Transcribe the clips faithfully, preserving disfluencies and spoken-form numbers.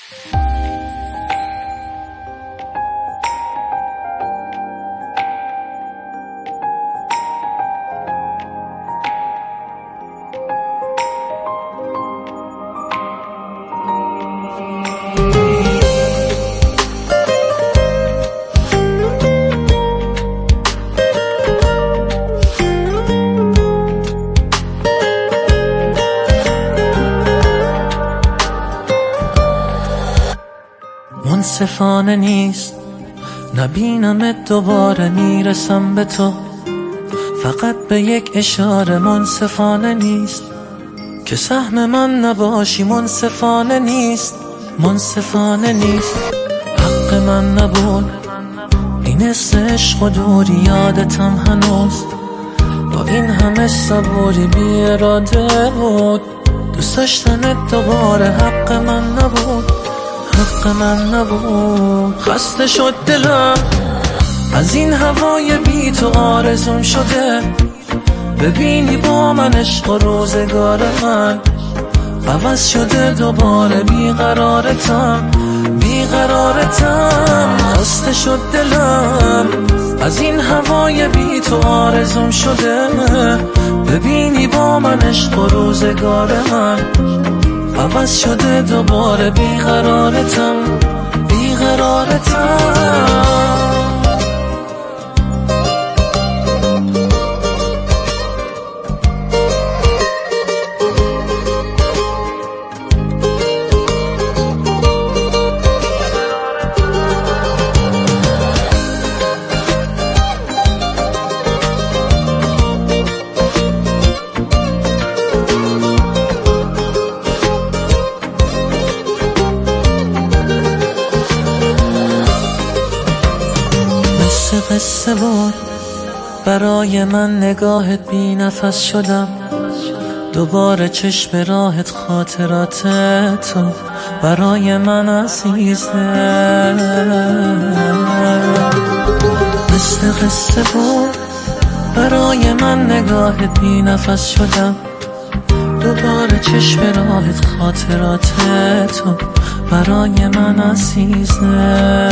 منصفانه نیست نبینمت دوباره، میرسم به تو فقط به یک اشاره. منصفانه نیست که سهم من نباشی، منصفانه نیست، منصفانه نیست. حق من نبود این حس عشق و دوری، یادتم هنوز با این همه صبوری بی اراده بود. دوست داشتنت دوباره حق من نبود، حق من نبود. خسته شد دلم از این هوای بی تو، آرزوم شده ببینی با من عشق و روزگار من عوض شده دوباره. بیقرارتم بیقرارتم خسته شد دلم از این هوای بی تو، آرزوم شده ببینی با من عشق و روزگار من عوض شده دوباره. بیقرارتم بیقرارتم قصه بود برای من، نگاهت بی نفس شدم دوباره، چشم راهت خاطرات تو برای من عزیزه. مثل قصه بود برای من، نگاهت بی نفس شدم دوباره، چشم راهت خاطرات تو برای من عزیزه.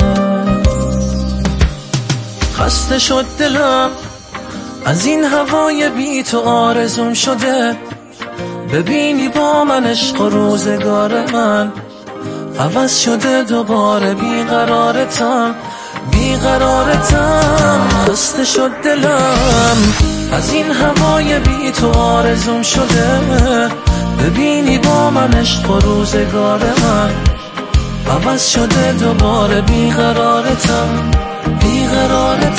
خسته شد دلم از این هوای بی تو، آرزوم شده ببینی با من عشق و روزگار من عوض شده دوباره. بیقرارتم بیقرارتم خسته شد دلم از این هوای بی تو، آرزوم شده ببینی با من عشق و روزگار من عوض شده دوباره. بیقرارتم بیقرارتم